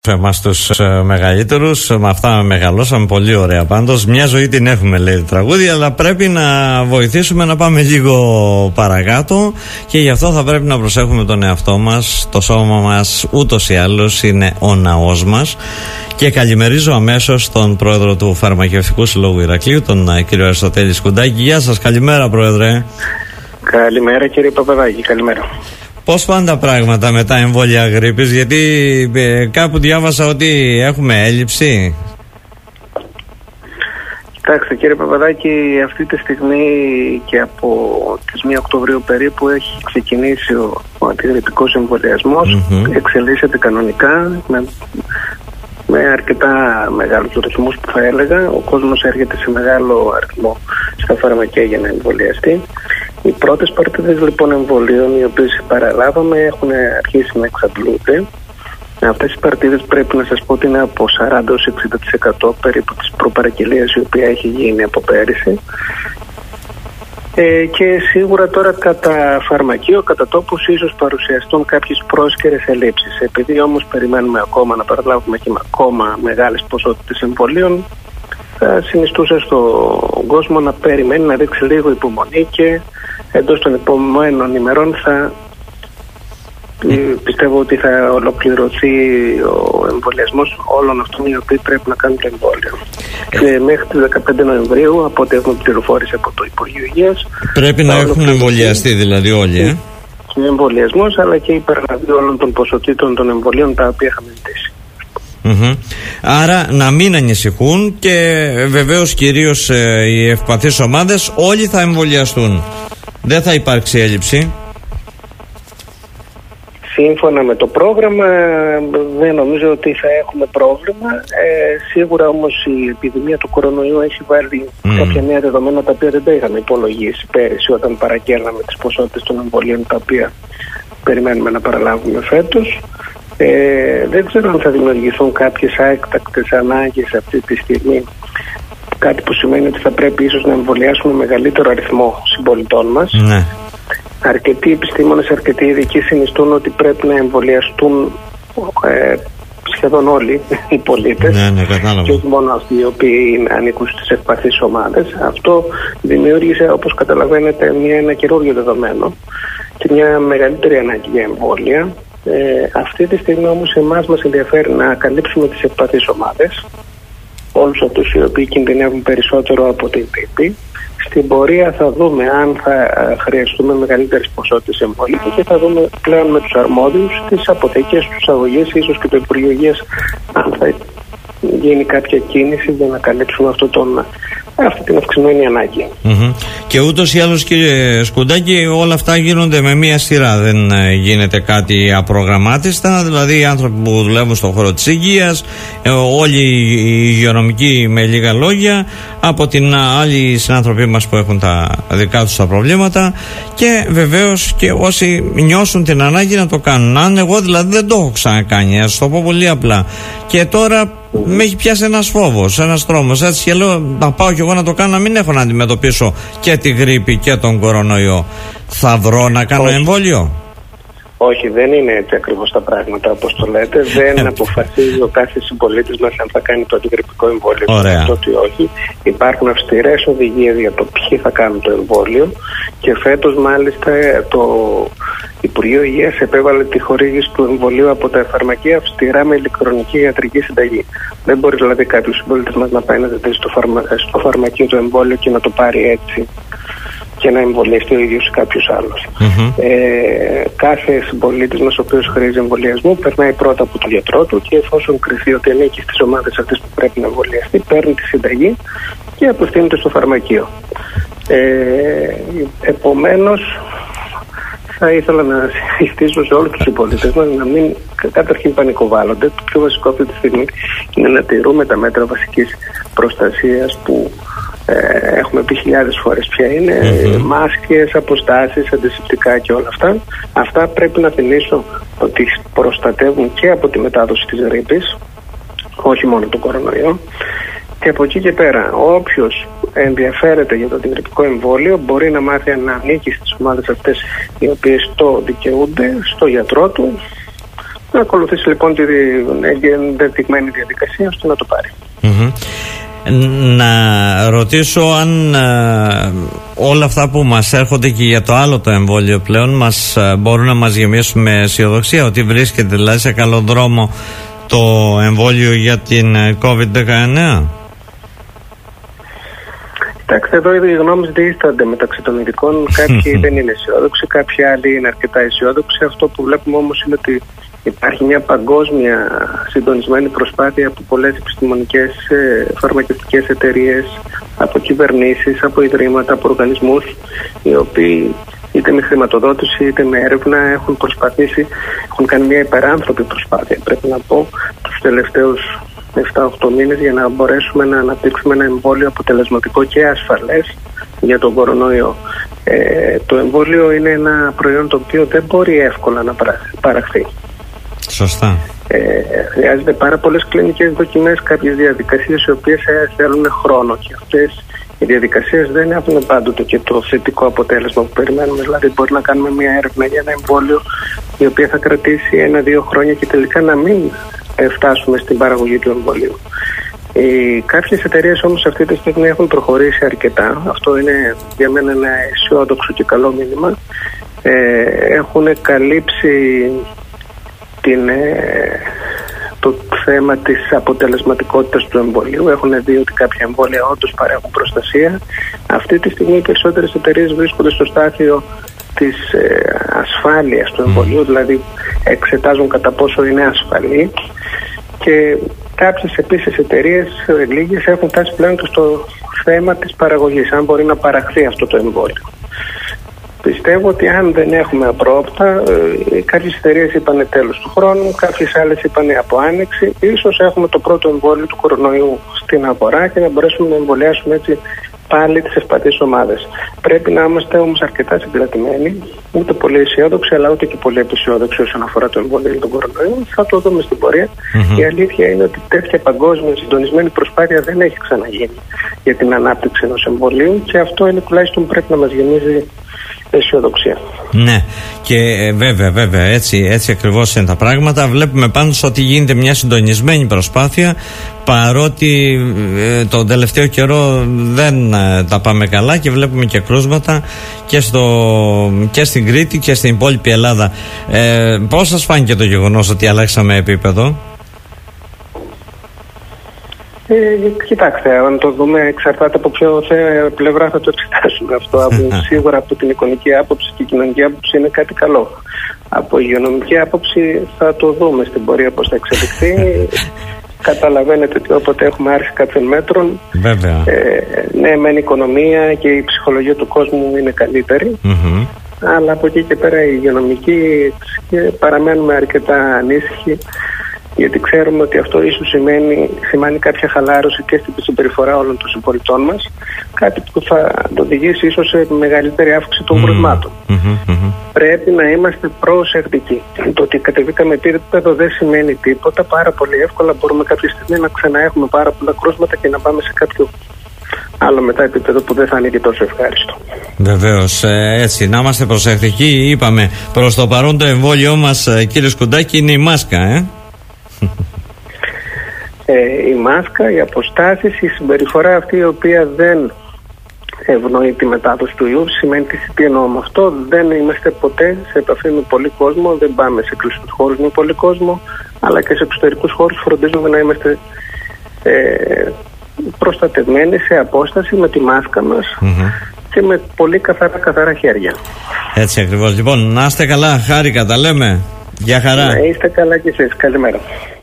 Εμάς τους μεγαλύτερους, με αυτά μεγαλώσαμε πολύ ωραία πάντως. Μια ζωή την έχουμε, λέει το τραγούδι, αλλά πρέπει να βοηθήσουμε να πάμε λίγο παρακάτω και γι' αυτό θα πρέπει να προσέχουμε τον εαυτό μας. Το σώμα μας ούτως ή άλλως είναι ο ναός μας. Και καλημερίζω αμέσως τον πρόεδρο του Φαρμακευτικού Συλλόγου Ηρακλείου, τον κύριο Αριστοτέλη Σκουντάκη. Γεια σας, καλημέρα πρόεδρε. Καλημέρα κύριε Παπαδάκη, καλημέρα. Πώς πάνε τα πράγματα με τα εμβόλια γρίπης, γιατί κάπου διάβασα ότι έχουμε έλλειψη. Κοιτάξτε κύριε Παπαδάκη, αυτή τη στιγμή και από τις 1 Οκτωβρίου περίπου έχει ξεκινήσει ο αντιγρυπικός εμβολιασμός. Εξελίσσεται κανονικά με αρκετά μεγάλους ρυθμούς που θα έλεγα. Ο κόσμος έρχεται σε μεγάλο αριθμό στα φαρμακεία για να εμβολιαστεί. Οι πρώτες παρτίδες λοιπόν εμβολίων, οι οποίες παραλάβαμε, έχουν αρχίσει να εξαντλούνται. Αυτές οι παρτίδες πρέπει να σας πω ότι είναι από 40-60% περίπου της προπαραγγελίας η οποία έχει γίνει από πέρυσι. Και σίγουρα τώρα κατά φαρμακείο, κατά τόπους ίσως παρουσιαστούν κάποιες πρόσκαιρες ελλείψεις. Επειδή όμως περιμένουμε ακόμα να παραλάβουμε και με ακόμα μεγάλες ποσότητες εμβολίων, θα συνιστούσα στον κόσμο να περιμένει, να δείξει λίγο υπομονή και εντός των επόμενων ημερών πιστεύω ότι θα ολοκληρωθεί ο εμβολιασμός όλων αυτών οι οποίοι πρέπει να κάνουν το εμβόλιο. Και μέχρι τις 15 Νοεμβρίου, από ό,τι έχουμε πληροφόρηση από το Υπουργείο Υγείας, πρέπει να έχουν εμβολιαστεί δηλαδή όλοι. Και εμβολιασμός, αλλά και η παραλαβή όλων των ποσοτήτων των εμβολίων τα οποία είχαμε ζητήσει. Άρα να μην ανησυχούν και βεβαίως κυρίως οι ευπαθείς ομάδες όλοι θα εμβολιαστούν. Δεν θα υπάρξει έλλειψη. Σύμφωνα με το πρόγραμμα δεν νομίζω ότι θα έχουμε πρόβλημα. Σίγουρα όμως η επιδημία του κορονοϊού έχει βάλει κάποια νέα δεδομένα τα οποία δεν τα είχαμε υπολογίσει πέρυσι όταν παραγγέλναμε τις ποσότητες των εμβολίων τα οποία περιμένουμε να παραλάβουμε φέτος. Δεν ξέρω αν θα δημιουργηθούν κάποιες έκτακτες ανάγκες αυτή τη στιγμή, κάτι που σημαίνει ότι θα πρέπει ίσως να εμβολιάσουμε μεγαλύτερο αριθμό συμπολιτών μας. Ναι. Αρκετοί επιστήμονες, αρκετοί ειδικοί συνιστούν ότι πρέπει να εμβολιαστούν σχεδόν όλοι οι πολίτες, και όχι μόνο αυτοί οι οποίοι ανήκουν στις ευπαθείς ομάδες. Αυτό δημιούργησε, όπως καταλαβαίνετε, ένα καινούριο δεδομένο και μια μεγαλύτερη ανάγκη για εμβόλια. Αυτή τη στιγμή όμως εμάς μας ενδιαφέρει να καλύψουμε τις ευπαθείς ομάδες, όλους αυτούς οι οποίοι κινδυνεύουν περισσότερο από την τύπη. Στην πορεία θα δούμε αν θα χρειαστούμε μεγαλύτερες ποσότητες εμβολίων και θα δούμε πλέον με τους αρμόδιους, τις αποθήκες, τους αγωγείς, ίσως και το Υπουργείο Υγείας, αν θα γίνει κάποια κίνηση για να καλύψουμε αυτή την αυξημένη ανάγκη. Και ούτως ή άλλως κύριε Σκουντάκη, όλα αυτά γίνονται με μία σειρά, δεν γίνεται κάτι απρογραμμάτιστα. Δηλαδή οι άνθρωποι που δουλεύουν στον χώρο της υγείας, όλοι οι υγειονομικοί με λίγα λόγια, από την άλλη συνάνθρωποι μας που έχουν τα δικά τους τα προβλήματα, και βεβαίως και όσοι νιώσουν την ανάγκη να το κάνουν. Αν εγώ δηλαδή δεν το έχω ξανακάνει, ας το πω πολύ απλά, και τώρα με έχει πιάσει ένας φόβος, ένας τρόμος, έτσι, και λέω να πάω κι εγώ να το κάνω, να μην έχω να αντιμετωπίσω και τη γρίπη και τον κορονοϊό. Θα βρω να κάνω εμβόλιο? Όχι, δεν είναι έτσι ακριβώς τα πράγματα όπως το λέτε. Δεν αποφασίζει ο κάθε συμπολίτης μας αν θα κάνει το αντιγρυπικό εμβόλιο. Αυτό ότι όχι. Υπάρχουν αυστηρές οδηγίες για το ποιοι θα κάνουν το εμβόλιο και φέτος μάλιστα το Υπουργείο Υγείας επέβαλε τη χορήγηση του εμβολίου από τα φαρμακεία αυστηρά με ηλεκτρονική ιατρική συνταγή. Δεν μπορεί δηλαδή κάποιος συμπολίτης μας να πάει να ζητήσει στο φαρμακείο το εμβόλιο και να το πάρει έτσι και να εμβολιαστεί ο ίδιος ή κάποιος άλλος. Κάθε συμπολίτης μας ο οποίος χρήζει εμβολιασμού περνάει πρώτα από τον γιατρό του και εφόσον κριθεί ότι ανήκει στις ομάδες αυτές που πρέπει να εμβολιαστεί, παίρνει τη συνταγή και αποστείνεται στο φαρμακείο. Επομένως, θα ήθελα να συστήσω σε όλους τους συμπολίτες μας να μην καταρχήν πανικοβάλλονται. Το πιο βασικό αυτή τη στιγμή είναι να τηρούμε τα μέτρα βασικής προστασίας που έχουμε πει χιλιάδες φορές ποια είναι, μάσκες, αποστάσεις, αντισηπτικά και όλα αυτά. Αυτά πρέπει να θυμίσω ότι προστατεύουν και από τη μετάδοση της γρίπης, όχι μόνο τον κορονοϊό. Και από εκεί και πέρα, όποιος ενδιαφέρεται για το αντιγρυπικό εμβόλιο μπορεί να μάθει να ανήκει στις ομάδες αυτές οι οποίες το δικαιούνται, στο γιατρό του, να ακολουθήσει λοιπόν την ενδεδειγμένη διαδικασία ώστε να το πάρει. Να ρωτήσω αν όλα αυτά που μας έρχονται και για το άλλο το εμβόλιο πλέον μπορούν να μας γεμίσουν με αισιοδοξία ότι βρίσκεται δηλαδή σε καλό δρόμο το εμβόλιο για την COVID-19. Κοιτάξτε, εδώ οι γνώμες διήστανται μεταξύ των ειδικών. Κάποιοι δεν είναι αισιόδοξοι, κάποιοι άλλοι είναι αρκετά αισιόδοξοι. Αυτό που βλέπουμε όμως είναι ότι υπάρχει μια παγκόσμια συντονισμένη προσπάθεια από πολλές επιστημονικές φαρμακευτικές εταιρείες, από κυβερνήσεις, από ιδρύματα, από οργανισμούς, οι οποίοι είτε με χρηματοδότηση είτε με έρευνα έχουν προσπαθήσει, έχουν κάνει μια υπεράνθρωπη προσπάθεια, πρέπει να πω, τους τελευταίους 7-8 μήνες για να μπορέσουμε να αναπτύξουμε ένα εμβόλιο αποτελεσματικό και ασφαλές για τον κορονοϊό. Το εμβόλιο είναι ένα προϊόν το οποίο δεν μπορεί εύκολα να παραχθεί. Σωστά. Χρειάζεται πάρα πολλές κλινικές δοκιμές, κάποιες διαδικασίες οι οποίες θέλουν χρόνο και αυτές οι διαδικασίες δεν έχουν πάντοτε και το θετικό αποτέλεσμα που περιμένουμε. Δηλαδή μπορεί να κάνουμε μια έρευνα για ένα εμβόλιο η οποία θα κρατήσει 1-2 χρόνια και τελικά να μην φτάσουμε στην παραγωγή του εμβολίου. Κάποιες εταιρείες όμως αυτή τη στιγμή έχουν προχωρήσει αρκετά. Αυτό είναι για μένα ένα αισιόδοξο και καλό μήνυμα. Έχουν καλύψει το θέμα της αποτελεσματικότητας του εμβολίου. Έχουν δει ότι κάποια εμβόλια όντως παρέχουν προστασία. Αυτή τη στιγμή οι περισσότερες εταιρείες βρίσκονται στο στάδιο της ασφάλειας του εμβολίου, δηλαδή εξετάζουν κατά πόσο είναι ασφαλή, και κάποιες επίσης εταιρείες, λίγες, έχουν φτάσει πλέον στο θέμα της παραγωγής, αν μπορεί να παραχθεί αυτό το εμβόλιο. Πιστεύω ότι αν δεν έχουμε απρόοπτα, κάποιες εταιρείες είπανε τέλος του χρόνου, κάποιες άλλες είπανε από άνοιξη, ίσως έχουμε το πρώτο εμβόλιο του κορονοϊού στην αγορά και να μπορέσουμε να εμβολιάσουμε έτσι πάλι τις ευπαθείς ομάδες. Πρέπει να είμαστε όμως αρκετά συγκρατημένοι, ούτε πολύ αισιόδοξοι, αλλά ούτε και πολύ απεσιόδοξοι όσον αφορά το εμβόλιο για τον κορονοϊό. Θα το δούμε στην πορεία. Η αλήθεια είναι ότι τέτοια παγκόσμια συντονισμένη προσπάθεια δεν έχει ξαναγίνει για την ανάπτυξη ενός εμβολίου και αυτό είναι τουλάχιστον πρέπει να μας γεμίζει αισιοδοξία. Ναι, και βέβαια έτσι ακριβώς είναι τα πράγματα. Βλέπουμε πάντως ότι γίνεται μια συντονισμένη προσπάθεια, παρότι τον τελευταίο καιρό δεν τα πάμε καλά και βλέπουμε και κρούσματα και στην Κρήτη και στην υπόλοιπη Ελλάδα. Πώς σας φάνηκε το γεγονός ότι αλλάξαμε επίπεδο? Κοιτάξτε, αν το δούμε, εξαρτάται από ποιο πλευρά θα το εξετάσουμε αυτό. Σίγουρα από την εικονική άποψη και κοινωνική άποψη είναι κάτι καλό. Από υγειονομική άποψη θα το δούμε στην πορεία πώς θα εξελιχθεί. Καταλαβαίνετε ότι όποτε έχουμε άρση κάποιων μέτρων, ναι, μεν η οικονομία και η ψυχολογία του κόσμου είναι καλύτερη, αλλά από εκεί και πέρα η υγειονομική παραμένουμε αρκετά ανήσυχοι, γιατί ξέρουμε ότι αυτό ίσως σημαίνει κάποια χαλάρωση και στην συμπεριφορά όλων των συμπολιτών μας, κάτι που θα οδηγήσει ίσως σε μεγαλύτερη αύξηση των κρουσμάτων. Πρέπει να είμαστε προσεκτικοί. Το ότι κατεβήκαμε επίπεδο δεν σημαίνει τίποτα. Πάρα πολύ εύκολα μπορούμε κάποια στιγμή να ξαναέχουμε πάρα πολλά κρούσματα και να πάμε σε κάποιο άλλο μετά επίπεδο που δεν θα είναι και τόσο ευχάριστο. Βεβαίως, έτσι, να είμαστε προσεκτικοί. Είπαμε, προς το παρόν το εμβόλιο μας, κύριε Σκουντάκη, είναι η μάσκα, η μάσκα, οι αποστάσεις, η συμπεριφορά αυτή η οποία δεν ευνοεί τη μετάδοση του ιού. Σημαίνει τι εννοώ με αυτό? Δεν είμαστε ποτέ σε επαφή με πολύ κόσμο, δεν πάμε σε κλειστούς χώρους με πολύ κόσμο, αλλά και σε εξωτερικούς χώρους φροντίζουμε να είμαστε προστατευμένοι σε απόσταση με τη μάσκα μας και με πολύ καθαρά χέρια. Έτσι ακριβώς. Λοιπόν, να είστε καλά, χάρηκα, τα λέμε. Γεια χαρά. Να είστε καλά κι εσείς. Καλημέρα.